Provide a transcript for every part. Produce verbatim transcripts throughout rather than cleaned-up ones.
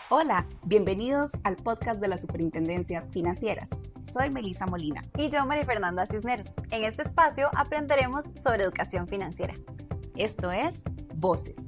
Hola, bienvenidos al podcast de las Superintendencias Financieras. Soy Melissa Molina. Y yo, María Fernanda Cisneros. En este espacio aprenderemos sobre educación financiera. Esto es Voces.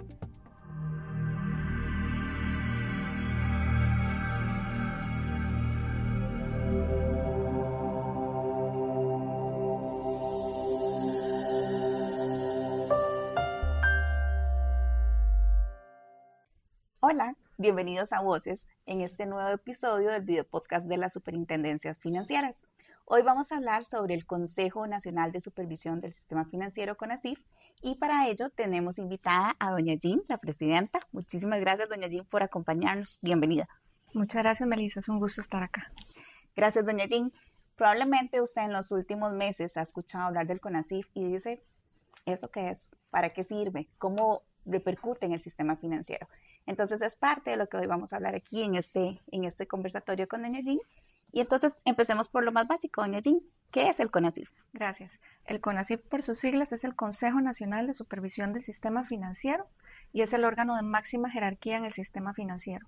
Hola, bienvenidos a Voces en este nuevo episodio del video podcast de las Superintendencias Financieras. Hoy vamos a hablar sobre el Consejo Nacional de Supervisión del Sistema Financiero CONACYF y para ello tenemos invitada a doña Jean, la presidenta. Muchísimas gracias, doña Jean, por acompañarnos. Bienvenida. Muchas gracias, Melissa. Es un gusto estar acá. Gracias, doña Jean. Probablemente usted en los últimos meses ha escuchado hablar del CONACYF y dice, ¿eso qué es? ¿Para qué sirve? ¿Cómo repercute en el sistema financiero? Entonces es parte de lo que hoy vamos a hablar aquí en este, en este conversatorio con doña Jean. Y entonces empecemos por lo más básico, doña Jean. ¿Qué es el CONACYF? Gracias. El CONACYF, por sus siglas, es el Consejo Nacional de Supervisión del Sistema Financiero y es el órgano de máxima jerarquía en el sistema financiero.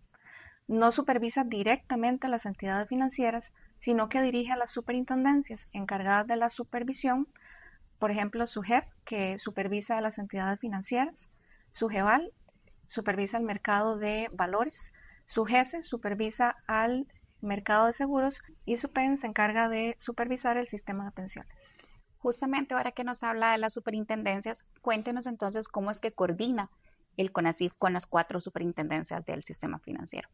No supervisa directamente a las entidades financieras, sino que dirige a las superintendencias encargadas de la supervisión, por ejemplo, SUGEF, que supervisa a las entidades financieras, SUGEVAL, supervisa el mercado de valores, SUGESE supervisa al mercado de seguros y SUPEN se encarga de supervisar el sistema de pensiones. Justamente ahora que nos habla de las superintendencias, cuéntenos entonces cómo es que coordina el CONACYF con las cuatro superintendencias del sistema financiero.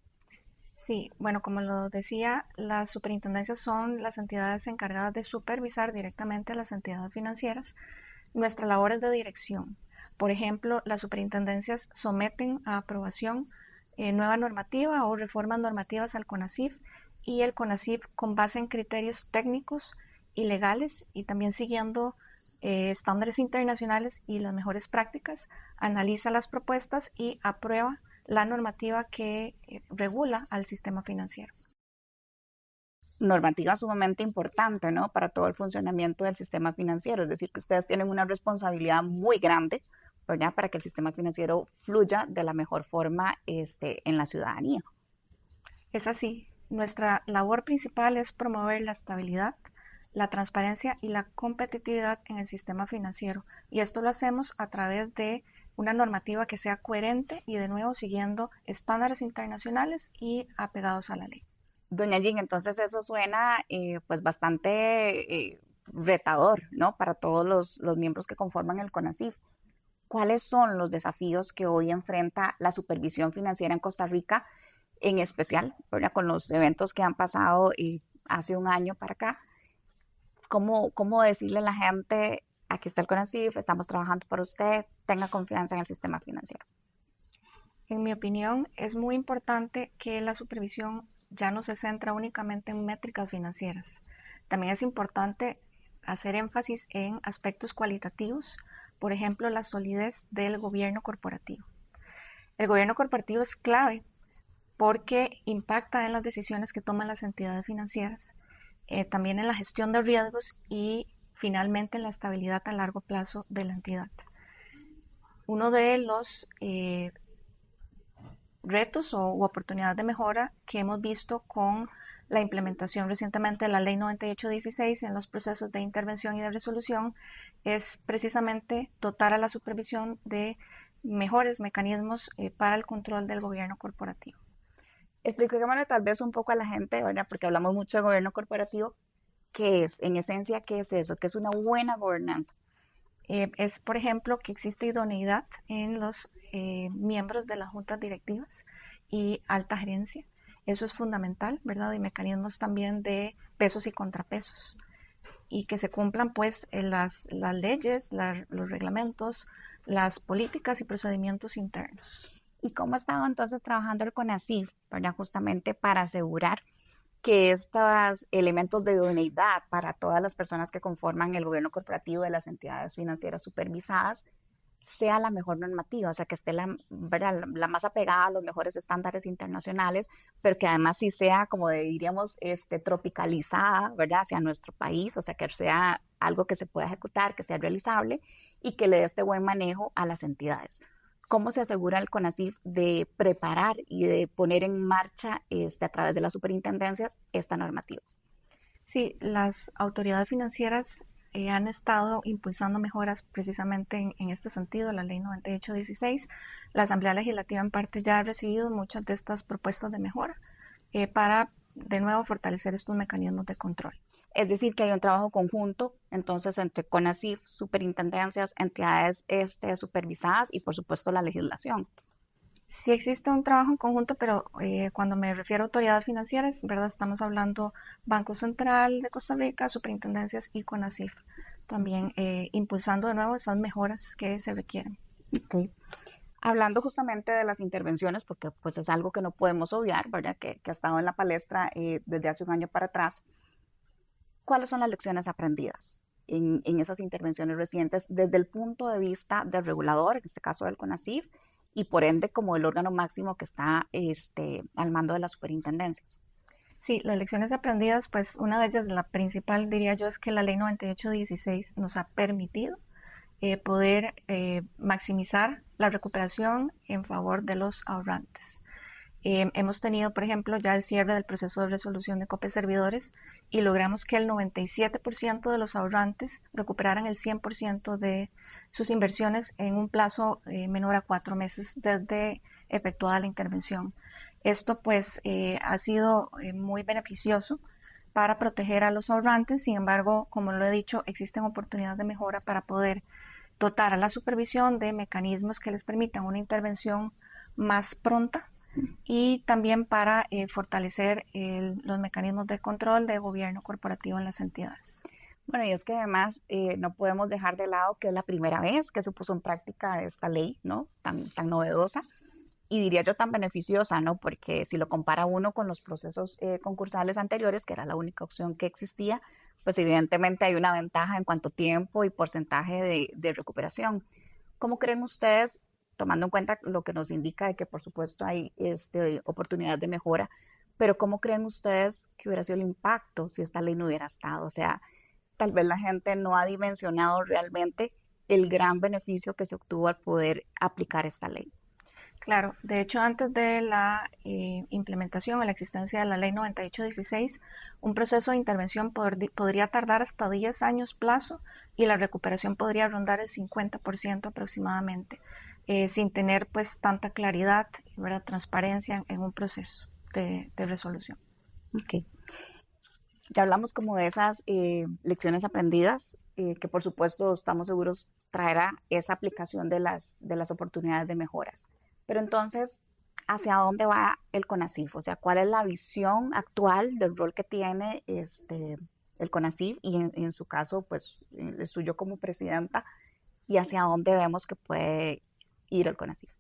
Sí, bueno, como lo decía, las superintendencias son las entidades encargadas de supervisar directamente a las entidades financieras. Nuestra labor es de dirección. Por ejemplo, las superintendencias someten a aprobación eh, nueva normativa o reformas normativas al CONACYF y el CONACYF, con base en criterios técnicos y legales y también siguiendo eh, estándares internacionales y las mejores prácticas, analiza las propuestas y aprueba la normativa que eh, regula al sistema financiero. Normativa sumamente importante, ¿no? Para todo el funcionamiento del sistema financiero, es decir, que ustedes tienen una responsabilidad muy grande, ¿verdad? Para que el sistema financiero fluya de la mejor forma este, en la ciudadanía. Es así. Nuestra labor principal es promover la estabilidad, la transparencia y la competitividad en el sistema financiero. Y esto lo hacemos a través de una normativa que sea coherente y, de nuevo, siguiendo estándares internacionales y apegados a la ley. Doña Jean, entonces eso suena eh, pues bastante eh, retador, ¿no? Para todos los, los miembros que conforman el CONACYF. ¿Cuáles son los desafíos que hoy enfrenta la supervisión financiera en Costa Rica, en especial, ¿verdad? Con los eventos que han pasado eh, hace un año para acá? ¿Cómo, cómo decirle a la gente, aquí está el CONACYF, estamos trabajando por usted, tenga confianza en el sistema financiero? En mi opinión, es muy importante que la supervisión ya no se centra únicamente en métricas financieras. También es importante hacer énfasis en aspectos cualitativos, por ejemplo, la solidez del gobierno corporativo. El gobierno corporativo es clave porque impacta en las decisiones que toman las entidades financieras, eh, también en la gestión de riesgos y finalmente en la estabilidad a largo plazo de la entidad. Uno de los eh, retos o u oportunidades de mejora que hemos visto con la implementación recientemente de la Ley noventa y ocho dieciséis en los procesos de intervención y de resolución es precisamente dotar a la supervisión de mejores mecanismos eh, para el control del gobierno corporativo. Expliquémosle tal vez un poco a la gente, ¿verdad? Porque hablamos mucho de gobierno corporativo. ¿Qué es? En esencia, ¿qué es eso? ¿Qué es una buena gobernanza? Eh, es, por ejemplo, que existe idoneidad en los eh, miembros de las juntas directivas y alta gerencia. Eso es fundamental, ¿verdad? Y mecanismos también de pesos y contrapesos. Y que se cumplan, pues, las, las leyes, la, los reglamentos, las políticas y procedimientos internos. ¿Y cómo ha estado entonces trabajando el CONACYF, ¿verdad? Justamente para asegurar que estos elementos de idoneidad para todas las personas que conforman el gobierno corporativo de las entidades financieras supervisadas sea la mejor normativa, o sea, que esté la, ¿verdad? la más apegada a los mejores estándares internacionales, pero que además sí sea, como diríamos, este, tropicalizada, ¿verdad? Hacia nuestro país, o sea, que sea algo que se pueda ejecutar, que sea realizable y que le dé este buen manejo a las entidades. ¿cómo se asegura el CONACYT de preparar y de poner en marcha este, a través de las superintendencias esta normativa? Sí, las autoridades financieras eh, han estado impulsando mejoras precisamente en, en este sentido, la ley noventa y ocho dieciséis. La Asamblea Legislativa en parte ya ha recibido muchas de estas propuestas de mejora eh, para, de nuevo, fortalecer estos mecanismos de control. Es decir, que hay un trabajo conjunto, entonces, entre CONACYT, superintendencias, entidades este, supervisadas y, por supuesto, la legislación. Sí existe un trabajo en conjunto, pero eh, cuando me refiero a autoridades financieras, ¿verdad? Estamos hablando Banco Central de Costa Rica, superintendencias y CONACYT, también eh, impulsando de nuevo esas mejoras que se requieren. Okay. Hablando justamente de las intervenciones, porque pues es algo que no podemos obviar, ¿verdad? Que, que ha estado en la palestra eh, desde hace un año para atrás. ¿Cuáles son las lecciones aprendidas en, en esas intervenciones recientes desde el punto de vista del regulador, en este caso del CONACYT, y por ende como el órgano máximo que está este, al mando de las superintendencias? Sí, las lecciones aprendidas, pues una de ellas, la principal diría yo, es que la ley noventa y ocho dieciséis nos ha permitido eh, poder eh, maximizar la recuperación en favor de los ahorrantes. Eh, hemos tenido, por ejemplo, ya el cierre del proceso de resolución de COPE servidores y logramos que el noventa y siete por ciento de los ahorrantes recuperaran el cien por ciento de sus inversiones en un plazo eh, menor a cuatro meses desde efectuada la intervención. Esto pues eh, ha sido eh, muy beneficioso para proteger a los ahorrantes. Sin embargo, como lo he dicho, existen oportunidades de mejora para poder dotar a la supervisión de mecanismos que les permitan una intervención más pronta y también para eh, fortalecer el, los mecanismos de control de gobierno corporativo en las entidades. Bueno, y es que además eh, no podemos dejar de lado que es la primera vez que se puso en práctica esta ley, ¿no? Tan, tan novedosa y diría yo tan beneficiosa, ¿no? Porque si lo compara uno con los procesos eh, concursales anteriores, que era la única opción que existía, pues evidentemente hay una ventaja en cuanto a tiempo y porcentaje de, de recuperación. ¿Cómo creen ustedes, tomando en cuenta lo que nos indica de que por supuesto hay este, oportunidades de mejora, pero cómo creen ustedes que hubiera sido el impacto si esta ley no hubiera estado? O sea, tal vez la gente no ha dimensionado realmente el gran beneficio que se obtuvo al poder aplicar esta ley. Claro, de hecho antes de la eh, implementación o la existencia de la ley noventa y ocho dieciséis, un proceso de intervención pod podría tardar hasta diez años plazo y la recuperación podría rondar el cincuenta por ciento aproximadamente. Eh, sin tener pues tanta claridad, ¿verdad? Transparencia en, en un proceso de, de resolución. Ok. Ya hablamos como de esas eh, lecciones aprendidas, eh, que por supuesto estamos seguros traerá esa aplicación de las, de las oportunidades de mejoras. Pero entonces, ¿hacia dónde va el CONACYT? O sea, ¿cuál es la visión actual del rol que tiene este, el CONACYT y en, en su caso, pues, el suyo como presidenta, y hacia dónde vemos que puede ir el CONACYT?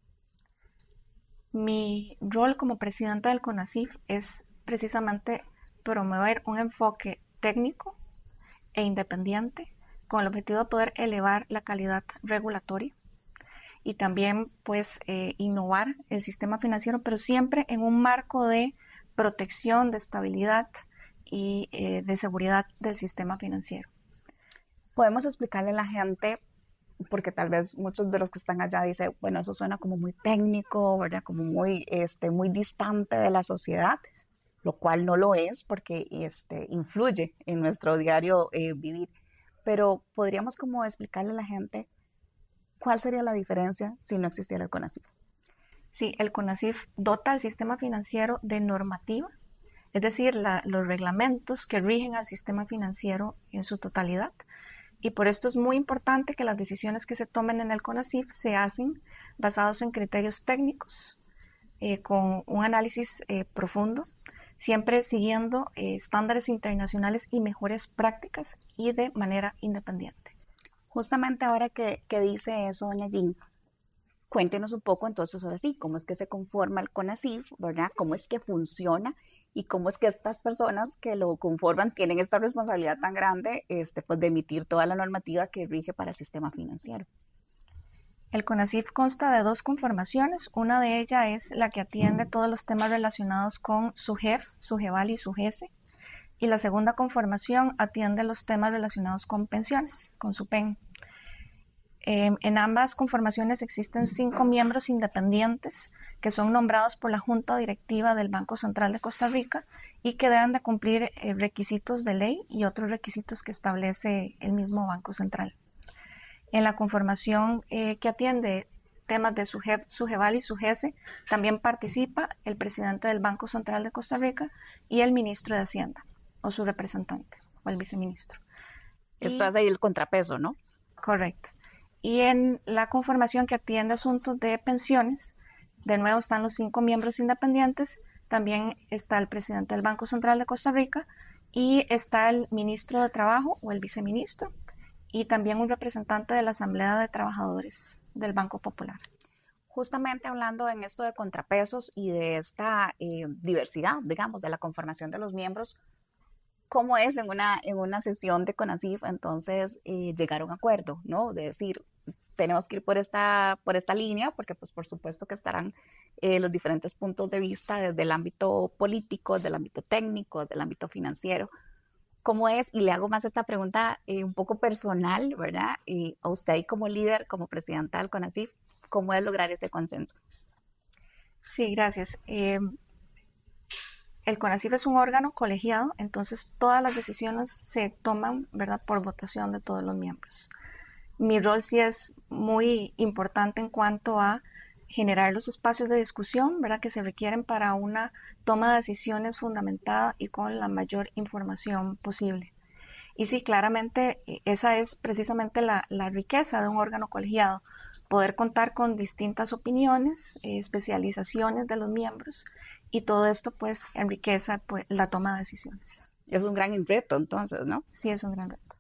Mi rol como presidenta del CONACYT es precisamente promover un enfoque técnico e independiente con el objetivo de poder elevar la calidad regulatoria y también pues eh, innovar el sistema financiero, pero siempre en un marco de protección, de estabilidad y eh, de seguridad del sistema financiero. Podemos explicarle a la gente, porque tal vez muchos de los que están allá dicen, bueno, eso suena como muy técnico, ¿verdad? Como muy, este, muy distante de la sociedad, lo cual no lo es porque este, influye en nuestro diario eh, vivir. Pero podríamos como explicarle a la gente cuál sería la diferencia si no existiera el CONACYT. Sí, el CONACYT dota al sistema financiero de normativa, es decir, la, los reglamentos que rigen al sistema financiero en su totalidad. Y por esto es muy importante que las decisiones que se tomen en el CONACYT se hacen basados en criterios técnicos, eh, con un análisis eh, profundo, siempre siguiendo eh, estándares internacionales y mejores prácticas y de manera independiente. Justamente ahora que, que dice eso, doña Jean, cuéntenos un poco entonces ahora sí, cómo es que se conforma el CONACYT, ¿verdad? Cómo es que funciona y cómo es que estas personas que lo conforman tienen esta responsabilidad tan grande este, pues, de emitir toda la normativa que rige para el sistema financiero. El CONACYT consta de dos conformaciones. Una de ellas es la que atiende todos los temas relacionados con SUGEF, SUGEVAL y SUGESE. Y la segunda conformación atiende los temas relacionados con pensiones, con SUPEN. Eh, en ambas conformaciones existen cinco miembros independientes que son nombrados por la Junta Directiva del Banco Central de Costa Rica y que deben de cumplir eh, requisitos de ley y otros requisitos que establece el mismo Banco Central. En la conformación eh, que atiende temas de SUGEP, SUGEVAL y SUGESE también participa el presidente del Banco Central de Costa Rica y el ministro de Hacienda o su representante o el viceministro. Esto y, es ahí el contrapeso, ¿no? Correcto. Y en la conformación que atiende asuntos de pensiones, de nuevo están los cinco miembros independientes, también está el presidente del Banco Central de Costa Rica y está el ministro de Trabajo o el viceministro y también un representante de la Asamblea de Trabajadores del Banco Popular. Justamente hablando en esto de contrapesos y de esta eh, diversidad, digamos, de la conformación de los miembros, ¿cómo es en una, en una sesión de CONACYF entonces eh, llegar a un acuerdo, ¿no? De decir, tenemos que ir por esta, por esta línea, porque pues por supuesto que estarán eh, los diferentes puntos de vista desde el ámbito político, desde el ámbito técnico, desde el ámbito financiero. ¿Cómo es? Y le hago más esta pregunta eh, un poco personal, ¿verdad? Y a usted ahí como líder, como presidenta del CONACYF, ¿cómo es lograr ese consenso? Sí, gracias. Eh, el CONACYF es un órgano colegiado, entonces todas las decisiones se toman, ¿verdad?, por votación de todos los miembros. Mi rol sí es muy importante en cuanto a generar los espacios de discusión, ¿verdad?, que se requieren para una toma de decisiones fundamentada y con la mayor información posible. Y sí, claramente esa es precisamente la, la riqueza de un órgano colegiado, poder contar con distintas opiniones, eh, especializaciones de los miembros y todo esto pues enriquece pues, la toma de decisiones. Es un gran reto entonces, ¿no? Sí, es un gran reto.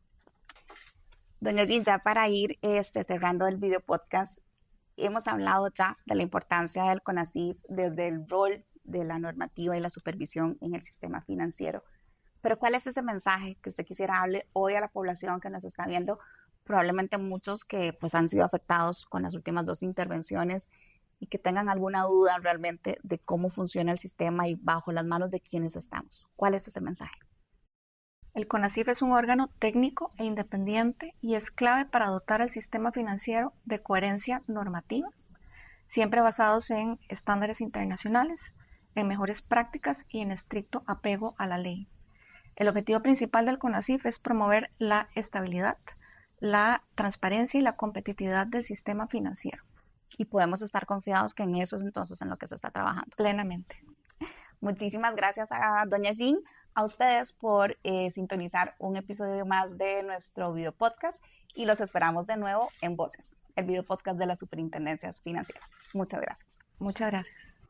Doña Jean, ya para ir este, cerrando el video podcast, hemos hablado ya de la importancia del CONACYF desde el rol de la normativa y la supervisión en el sistema financiero. Pero ¿cuál es ese mensaje que usted quisiera darle hoy a la población que nos está viendo? Probablemente muchos que pues, han sido afectados con las últimas dos intervenciones y que tengan alguna duda realmente de cómo funciona el sistema y bajo las manos de quiénes estamos. ¿Cuál es ese mensaje? El CONACYF es un órgano técnico e independiente y es clave para dotar al sistema financiero de coherencia normativa, siempre basados en estándares internacionales, en mejores prácticas y en estricto apego a la ley. El objetivo principal del CONACYF es promover la estabilidad, la transparencia y la competitividad del sistema financiero. Y podemos estar confiados que en eso es entonces en lo que se está trabajando. Plenamente. Muchísimas gracias a doña Jean, a ustedes por eh, sintonizar un episodio más de nuestro video podcast y los esperamos de nuevo en Voces, el video podcast de las Superintendencias Financieras. Muchas gracias. Muchas gracias.